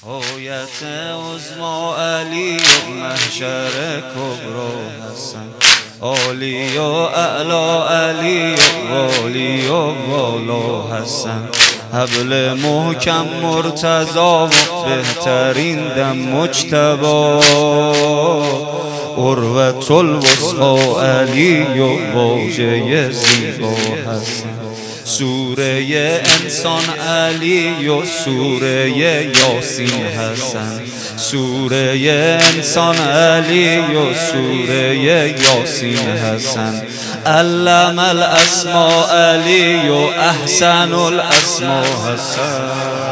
هویت عظما علی و محشر کبرا حسن، عالی و اعلا علی و والی و والا حسن، حبل محکم مرتضا و بهترین دم مجتبی، عروة الوثقی علی و واژه زیبا حسن، سوره انسان علی و سوره یاسین حسن، سوره انسان علی و سوره یاسین حسن، علم الاسماء علی و احسن الاسماء حسن،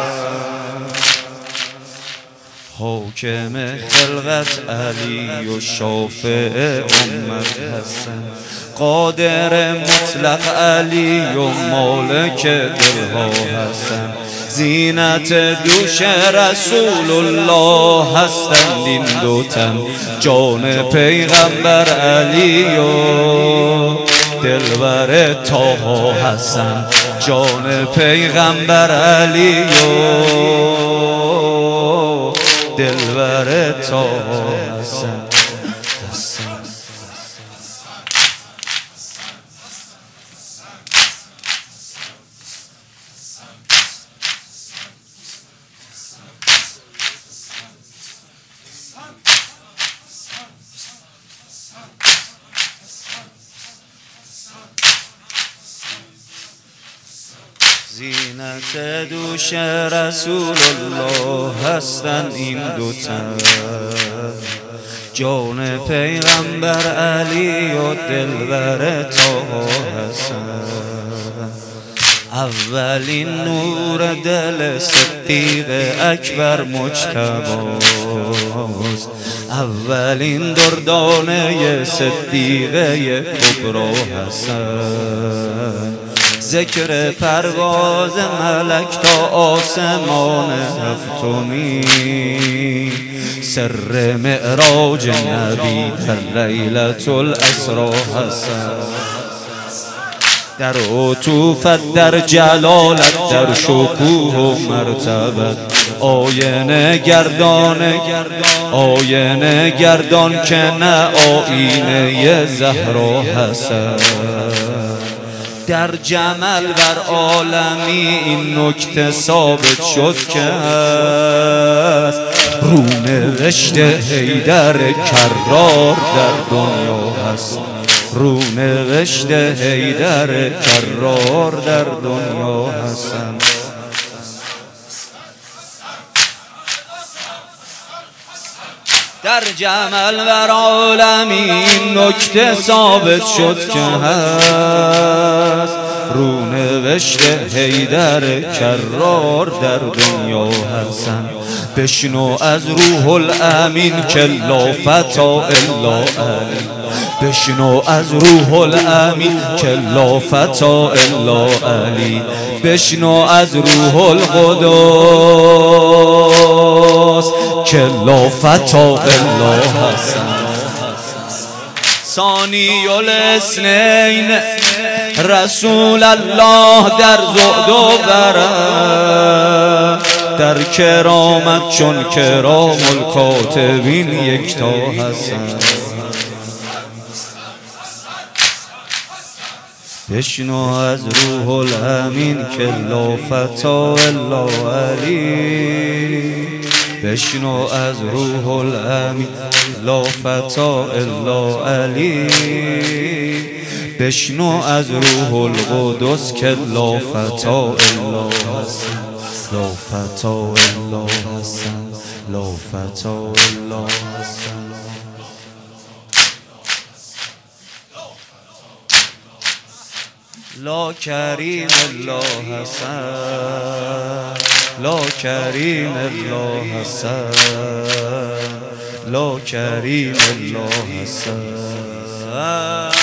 حاکم خلقت علی و شافع امت حسن، قادر مطلق علی و مالک دلها حسن، زینت دوش رسول الله هستند این دو تن، جان پیغمبر علی و دلبر طه حسن، جان پیغمبر علی و دلبر طه حسن. زینت دوش رسول الله هستند این دو تن، جان پیغمبر علی و دلبر طه حسن، اولین نور دل صدیق اکبر مجتباست، اولین دردانه صدیقه کبرا حسن، ذکر پرواز ملک تا آسمان هفتمی، سر معراج نبی در لیلة الاسری حسن، در عطوفت در جلالت در شکوه و مرتبت، آینه گردان که نه آینه زهرا حسن، در جمل بر عالمی این نکته ثابت شد که است، رونوشت حیدر کرار در دنیا هست، رونوشت حیدر کرار در دنیا هستن. در جمل بر عالمی این نکته ثابت شد که هست، رونوشت حیدر کرار در دنیا حسن، بشنو از روح الامین که لا فتا الا علی، بشنو از روح الامین که لا فتا الا علی، بشنو از روح القدس که لا فتا الا حسن، ثانی الاثنین رسول الله در زهد و برم، در کرامت چون کرام الکاتبین یکتا حسن، بشنو از روح الامین که لا فتا الا علی، بشنو از روح الامین لا فتا الا علی، بشنو از روح القدس که لا فتا الا حسن، لا فتا الا حسن، لا فتا الا حسن. لا کریم الا حسن، لا کریم الا حسن، لا کریم الا حسن.